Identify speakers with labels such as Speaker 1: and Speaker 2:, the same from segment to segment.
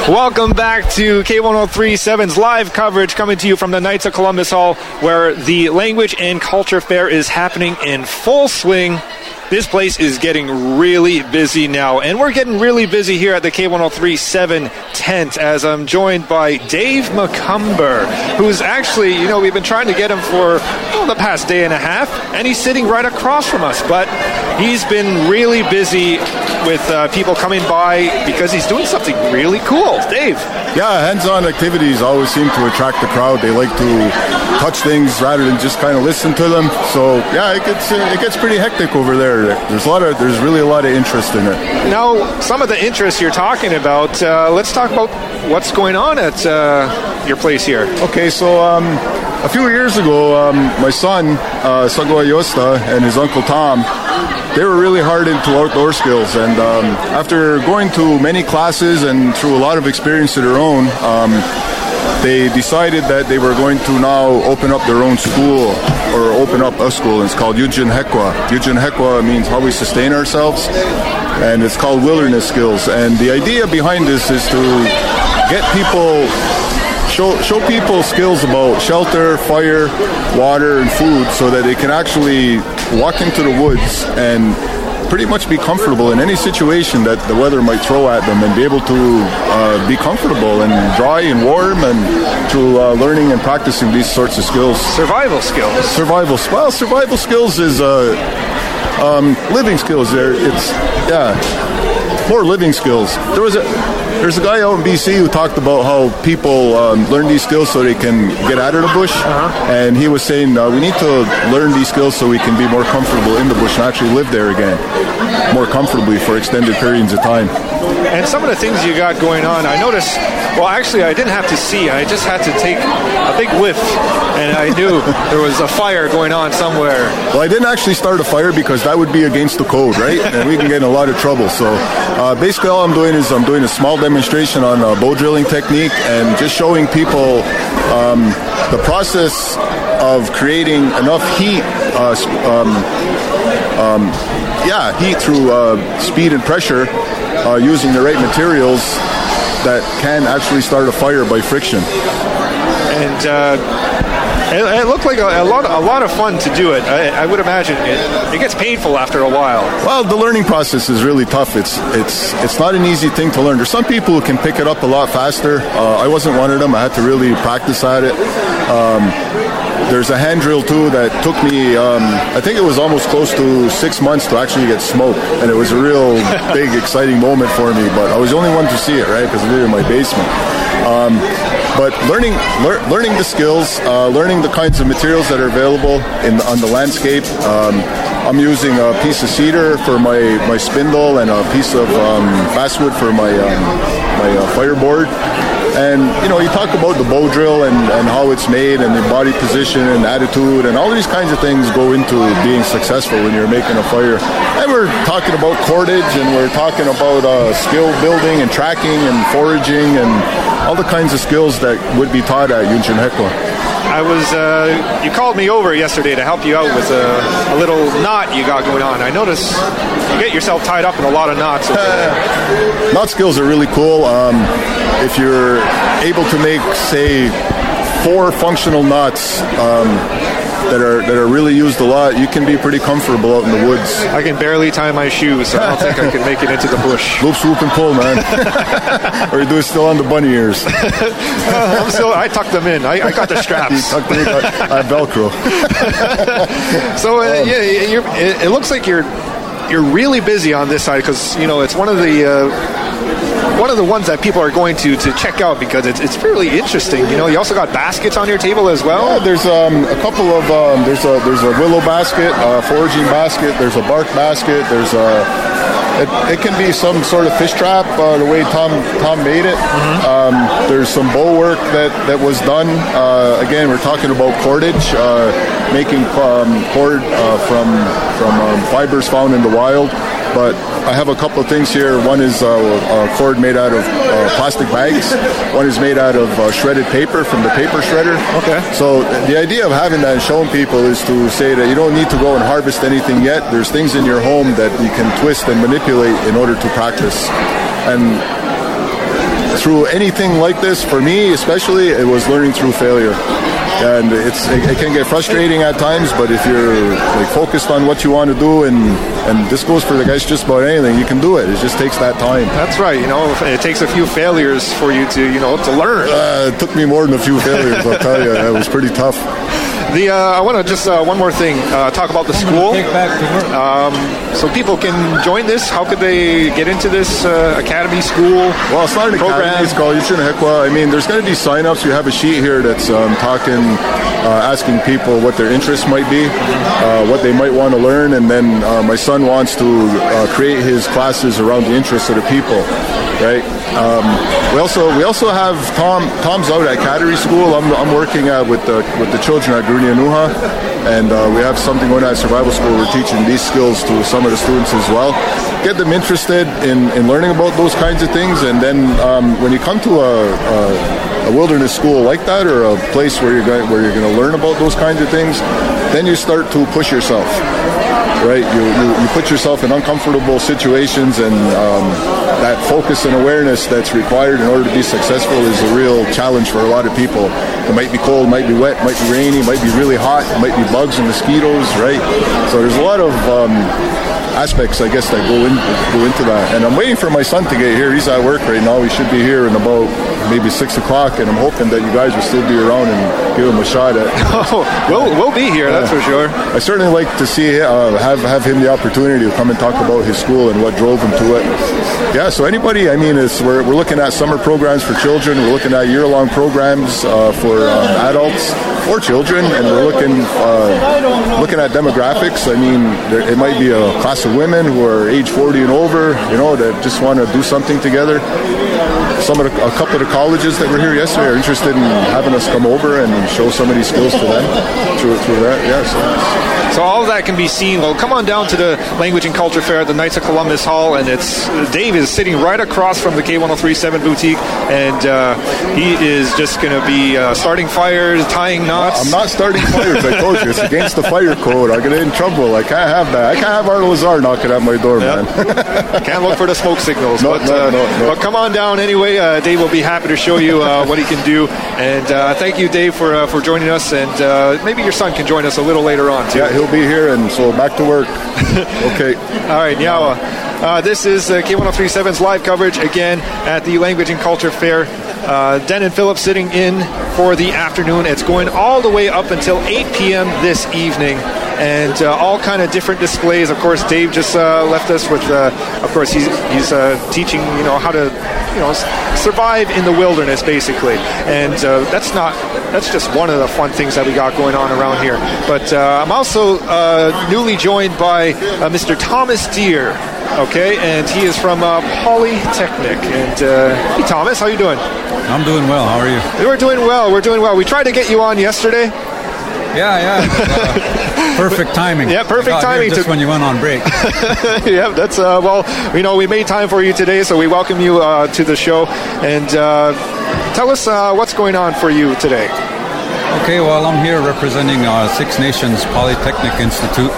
Speaker 1: Welcome back to K1037's live coverage, coming to you from the Knights of Columbus Hall, where the Language and Culture Fair is happening in full swing. This place is getting really busy now, and we're getting really busy here at the K1037 tent, as I'm joined by Dave McCumber, who's actually, we've been trying to get him for the past day and a half, and he's sitting right across from us, but he's been really busy with people coming by because he's doing something really cool. Dave.
Speaker 2: Yeah, hands-on activities always seem to attract the crowd. They like to touch things rather than just kind of listen to them. So yeah, it gets pretty hectic over there. There's really a lot of interest in it.
Speaker 1: Now, some of the interest you're talking about, let's talk about what's going on at your place here.
Speaker 2: Okay, so a few years ago, my son, Sagua Yosta, and his uncle Tom, they were really hard into outdoor skills, and after going to many classes and through a lot of experience of their own, they decided that they were going to now open up their own school, or open up a school, and it's called Yujin Hekwa. Yujin Hekwa means how we sustain ourselves, and it's called Wilderness Skills. And the idea behind this is to get people, show people skills about shelter, fire, water, and food, so that they can actually walk into the woods and pretty much be comfortable in any situation that the weather might throw at them, and be able to be comfortable and dry and warm, and through learning and practicing these sorts of skills.
Speaker 1: Survival skills.
Speaker 2: Survival skills is living skills. More living skills. There's a guy out in BC who talked about how people learn these skills so they can get out of the bush, and he was saying we need to learn these skills so we can be more comfortable in the bush and actually live there again more comfortably for extended periods of time.
Speaker 1: And some of the things you got going on, I noticed, well, actually, I didn't have to see. I just had to take a big whiff, and I knew there was a fire going on somewhere.
Speaker 2: Well, I didn't actually start a fire because that would be against the code, right? And we can get in a lot of trouble. So basically all I'm doing is I'm doing a small demonstration on bow drilling technique, and just showing people the process of creating enough heat through speed and pressure, using the right materials that can actually start a fire by friction.
Speaker 1: And it looked like a lot of fun to do it. I would imagine it gets painful after a while.
Speaker 2: Well, the learning process is really tough. It's not an easy thing to learn. There's some people who can pick it up a lot faster. I wasn't one of them. I had to really practice at it. There's a hand drill too that took me, I think it was almost close to 6 months to actually get smoked, and it was a real big, exciting moment for me. But I was the only one to see it, right? Because I did it in my basement. But learning the skills, learning the kinds of materials that are available on the landscape. I'm using a piece of cedar for my spindle, and a piece of basswood for my fireboard. And you talk about the bow drill and how it's made, and the body position and attitude, and all these kinds of things go into being successful when you're making a fire. And we're talking about cordage, and we're talking about skill building and tracking and foraging and all the kinds of skills that would be taught at Yujin Hekwa.
Speaker 1: You called me over yesterday to help you out with a little knot you got going on. I noticed you get yourself tied up in a lot of knots over there.
Speaker 2: Knot skills are really cool. If you're able to make, say, 4 functional knots that are really used a lot, you can be pretty comfortable out in the woods.
Speaker 1: I can barely tie my shoes, so I don't think I can make it into the bush.
Speaker 2: Loop, swoop, and pull, man. Or you do it still on the bunny ears.
Speaker 1: I tucked them in. I got the straps.
Speaker 2: You tucked them in. I Velcro.
Speaker 1: So it looks like you're really busy on this side, because it's one of the ones that people are going to check out, because it's really interesting. You also got baskets on your table as well.
Speaker 2: Yeah, there's a couple of there's a willow basket, a foraging basket. There's a bark basket. There's it can be some sort of fish trap, the way Tom made it. Mm-hmm. There's some bow work that was done. Again, we're talking about cordage, making cord from fibers found in the wild. But I have a couple of things here. One is a cord made out of plastic bags. One is made out of shredded paper from the paper shredder. Okay. So the idea of having that and showing people is to say that you don't need to go and harvest anything yet. There's things in your home that you can twist and manipulate in order to practice. And through anything like this, for me especially, it was learning through failure. And it can get frustrating at times, but if you're like focused on what you want to do, and this goes for the guys just about anything, you can do it. It just takes that time.
Speaker 1: That's right. It takes a few failures for you to learn.
Speaker 2: It took me more than a few failures, I'll tell you. It was pretty tough.
Speaker 1: I want to just one more thing talk about the school. So people can join this. How could they get into this academy school?
Speaker 2: Well, it's not an academy. It's called Yichinahikwa. I mean, there's going to be sign-ups. You have a sheet here that's asking people what their interests might be, what they might want to learn, and then my son wants to create his classes around the interests of the people. Right. We also have Tom's out at Cattery School. I'm working with the children at Grunia-Nuha, and we have something going on at Survival School. We're teaching these skills to some of the students as well. Get them interested in learning about those kinds of things, and then when you come to a wilderness school like that, or a place where you're going to learn about those kinds of things, then you start to push yourself. Right, you put yourself in uncomfortable situations, and that focus and awareness that's required in order to be successful is a real challenge for a lot of people. It might be cold, might be wet, might be rainy, might be really hot, might be bugs and mosquitoes, right? So there's a lot of aspects, I guess, that go into that. And I'm waiting for my son to get here. He's at work right now. He should be here in about maybe 6 o'clock, and I'm hoping that you guys will still be around and give him a shot at.
Speaker 1: We'll be here, that's for sure.
Speaker 2: I certainly like to see have him the opportunity to come and talk about his school and what drove him to it. Yeah, so anybody, I mean, we're looking at summer programs for children. We're looking at year-long programs for adults or children, and we're looking at demographics. I mean, it might be a class of women who are age 40 and over, that just want to do something together. A couple of the colleges that were here yesterday are interested in having us come over and show some of these skills to them through that. Yeah,
Speaker 1: so all of that can be seen. Well, come on down to the Language and Culture Fair at the Knights of Columbus Hall, and Dave is sitting right across from the K1037 boutique, and he is just going to be starting fires, tying knots.
Speaker 2: I'm not starting fires. I told you, it's against the fire code. I get in trouble. I can't have that. I can't have Arnold Lazar knocking at my door, man.
Speaker 1: Can't look for the smoke signals.
Speaker 2: No.
Speaker 1: But come on down anyway. Dave will be happy to show you what he can do. And thank you, Dave, for joining us. And maybe your son can join us a little later on, too.
Speaker 2: Yeah, he'll be here, and so back to work. Okay.
Speaker 1: All right, Nyawa. This is K1037's live coverage again at the Language and Culture Fair. Denon Phillips sitting in for the afternoon. It's going all the way up until 8 p.m. this evening, and all kind of different displays. Of course, Dave just left us with. Of course, he's teaching how to survive in the wilderness, basically, and that's just one of the fun things that we got going on around here. But I'm also newly joined by Mr. Thomas Deere. Okay, and he is from Polytechnic. And hey, Thomas, how you doing?
Speaker 3: I'm doing well. How are you?
Speaker 1: We're doing well. We tried to get you on yesterday.
Speaker 3: Yeah. Perfect timing.
Speaker 1: Yeah, perfect timing.
Speaker 3: Just when you went on break.
Speaker 1: Yeah, that's we made time for you today, so we welcome you to the show. And tell us what's going on for you today.
Speaker 3: Okay, well, I'm here representing Six Nations Polytechnic Institute.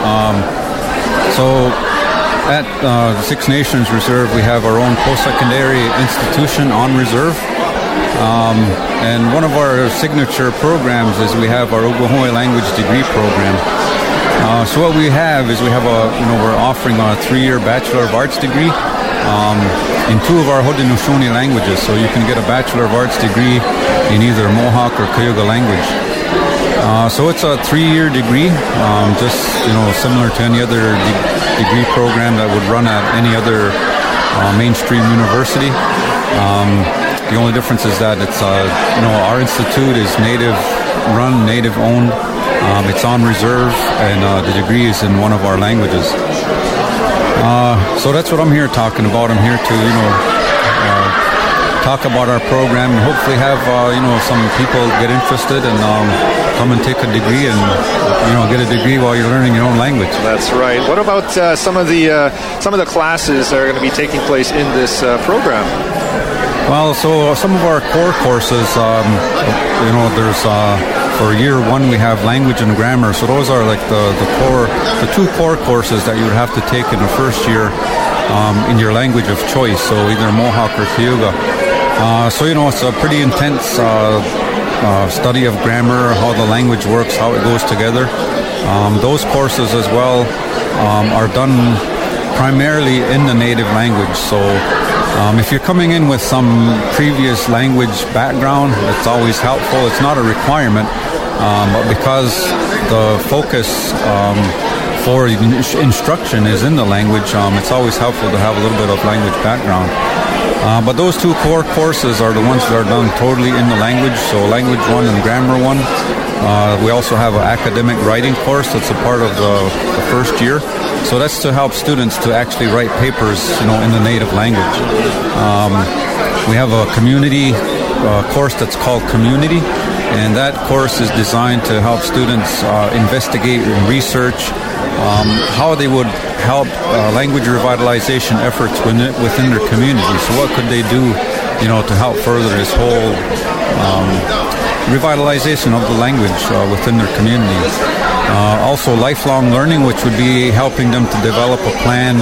Speaker 3: At the Six Nations Reserve, we have our own post-secondary institution on reserve. And one of our signature programs is we have our Oglahoma Language Degree Program. So what we have is we're offering a 3-year Bachelor of Arts degree in 2 of our Haudenosaunee languages. So you can get a Bachelor of Arts degree in either Mohawk or Cayuga language. So it's a 3-year degree, just similar to any other degree program that would run at any other mainstream university. The only difference is that it's our institute is native run, native owned. It's on reserve, and the degree is in one of our languages. So that's what I'm here talking about. I'm here to talk about our program and hopefully have some people get interested and come and take a degree and get a degree while you're learning your own language.
Speaker 1: That's right. What about some of the classes that are going to be taking place in this program?
Speaker 3: Well, so some of our core courses, there's for year 1 we have language and grammar. So those are like the 2 core courses that you would have to take in the first year in your language of choice. So either Mohawk or Cayuga. So, it's a pretty intense study of grammar, how the language works, how it goes together. Those courses as well are done primarily in the native language. So if you're coming in with some previous language background, it's always helpful. It's not a requirement, but because the focus for instruction is in the language, it's always helpful to have a little bit of language background. But those two core courses are the ones that are done totally in the language, so Language 1 and Grammar 1. We also have an academic writing course that's a part of the first year. So that's to help students to actually write papers, in the native language. We have a community course that's called Community, and that course is designed to help students investigate and research how they would help language revitalization efforts within their community. So what could they do, to help further this whole revitalization of the language within their community. Also lifelong learning, which would be helping them to develop a plan,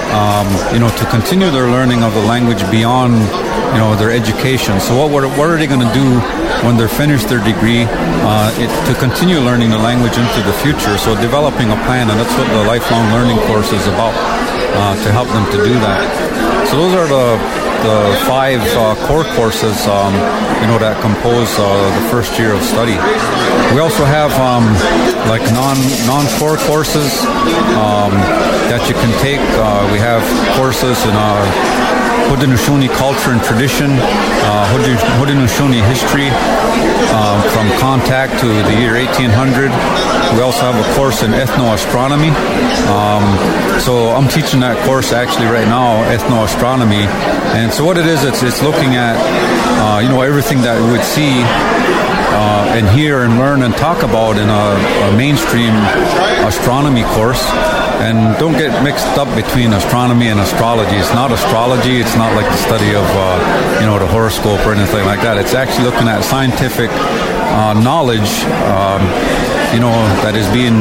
Speaker 3: to continue their learning of the language beyond, their education. So what are they going to do when they're finished their degree to continue learning the language into the future? So developing a plan, and that's what the lifelong learning course is about, to help them to do that. So those are the 5 core courses, that compose the first year of study. We also have like non-core courses that you can take. We have courses in Haudenosaunee culture and tradition, Haudenosaunee history from contact to the year 1800. We also have a course in ethnoastronomy. So I'm teaching that course actually right now, ethnoastronomy. And so what it is, it's looking at, everything that we would see and hear and learn and talk about in a mainstream astronomy course. And don't get mixed up between astronomy and astrology. It's not astrology. It's not like the study of, the horoscope or anything like that. It's actually looking at scientific knowledge, that is being,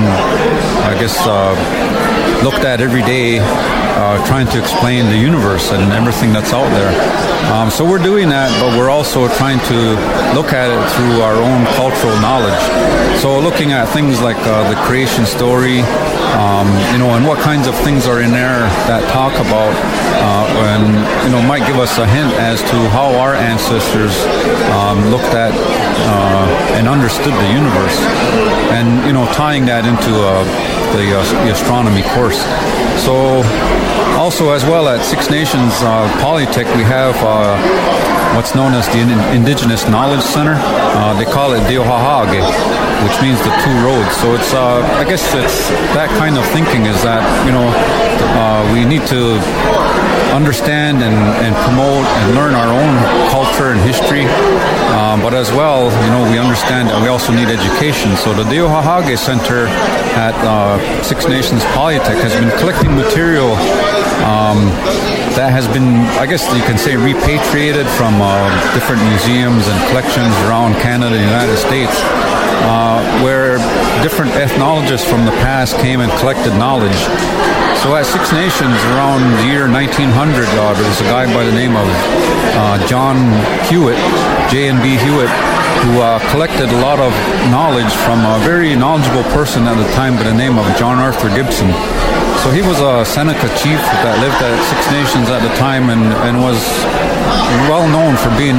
Speaker 3: looked at every day, trying to explain the universe and everything that's out there. So we're doing that, but we're also trying to look at it through our own cultural knowledge. So looking at things like the creation story, and what kinds of things are in there that talk about, and, might give us a hint as to how our ancestors looked at and understood the universe, and, tying that into the astronomy course. So also as well at Six Nations Polytech, we have what's known as the Indigenous Knowledge Center. They call it Deohahage, which means the 2 roads. So it's, it's that kind of thinking is that, we need to understand and promote and learn our own culture and history, but as well, we understand that we also need education. So the Deohahage Center at Six Nations Polytech has been collecting material that has been, you can say, repatriated from different museums and collections around Canada and the United States, where different ethnologists from the past came and collected knowledge. So at Six Nations around the year 1900, there was a guy by the name of John Hewitt, J&B Hewitt, who collected a lot of knowledge from a very knowledgeable person at the time by the name of John Arthur Gibson. So he was a Seneca chief that lived at Six Nations at the time and was well known for being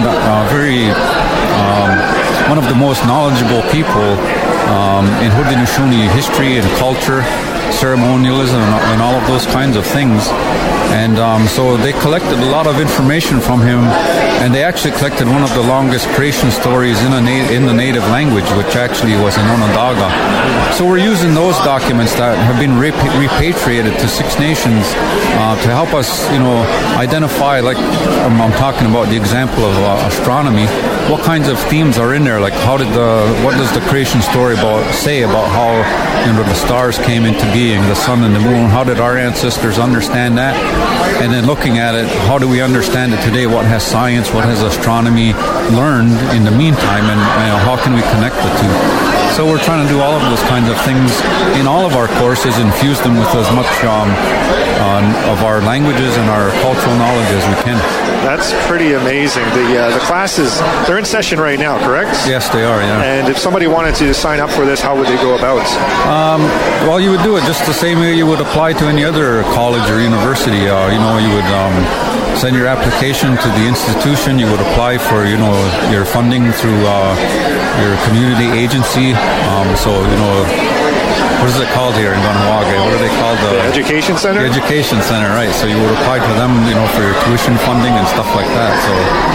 Speaker 3: one of the most knowledgeable people in Haudenosaunee history and culture, ceremonialism, and all of those kinds of things. And so they collected a lot of information from him, and they actually collected one of the longest creation stories in the native language, which actually was in Onondaga. So we're using those documents that have been repatriated to Six Nations to help us, identify, like I'm talking about the example of astronomy, what kinds of themes are in there, like what does the creation story say about how the stars came into being, the sun and the moon, how did our ancestors understand that? And then looking at it, how do we understand it today? What has science, what has astronomy learned in the meantime, and how can we connect the two? So we're trying to do all of those kinds of things in all of our courses, infuse them with as much of our languages and our cultural knowledge as we can.
Speaker 1: That's pretty amazing. The classes, they're in session right now, correct?
Speaker 3: Yes, they are, yeah.
Speaker 1: And if somebody wanted to sign up for this, how would they go about?
Speaker 3: Well, you would do it just the same way you would apply to any other college or university. You would send your application to the institution. You would apply for, your funding through your community agency. What is it called here in Kahnawake? What are they called?
Speaker 1: The Education Center?
Speaker 3: The Education Center, right. So you would apply to them, for your tuition funding and stuff like that. So,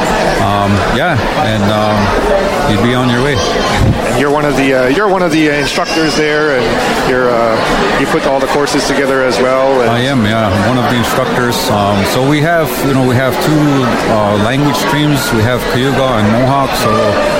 Speaker 3: you'd be on your way.
Speaker 1: And you're one of the instructors there, and you put all the courses together as well.
Speaker 3: I am, yeah. I'm one of the instructors. So we have two language streams. We have Cayuga and Mohawk. So.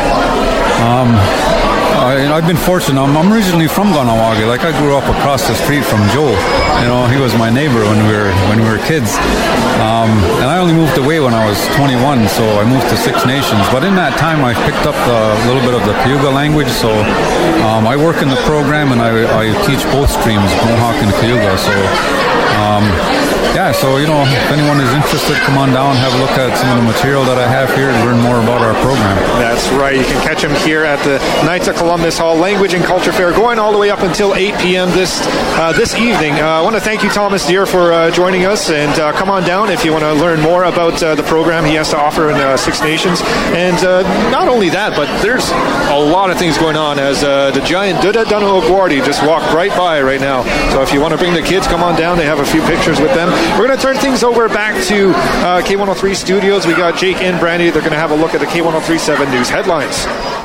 Speaker 3: I've been fortunate. I'm originally from Kahnawake. Like, I grew up across the street from Joe. He was my neighbor when we were kids. And I only moved away when I was 21, so I moved to Six Nations. But in that time, I picked up a little bit of the Cayuga language. So I work in the program, and I teach both streams, Mohawk and Cayuga. So. If anyone is interested, come on down, have a look at some of the material that I have here to learn more about our program.
Speaker 1: That's right. You can catch them here at the Knights of Columbus Hall Language and Culture Fair, going all the way up until 8 p.m. this evening. I want to thank you, Thomas Deere, for joining us, and come on down if you want to learn more about the program he has to offer in Six Nations. And not only that, but there's a lot of things going on as the giant Duda Dunu Agwardi just walked right by right now. So if you want to bring the kids, come on down. They have a few pictures with them. We're going to turn things over back to K103 Studios. We got Jake and Brandy. They're going to have a look at the K1037 News headlines.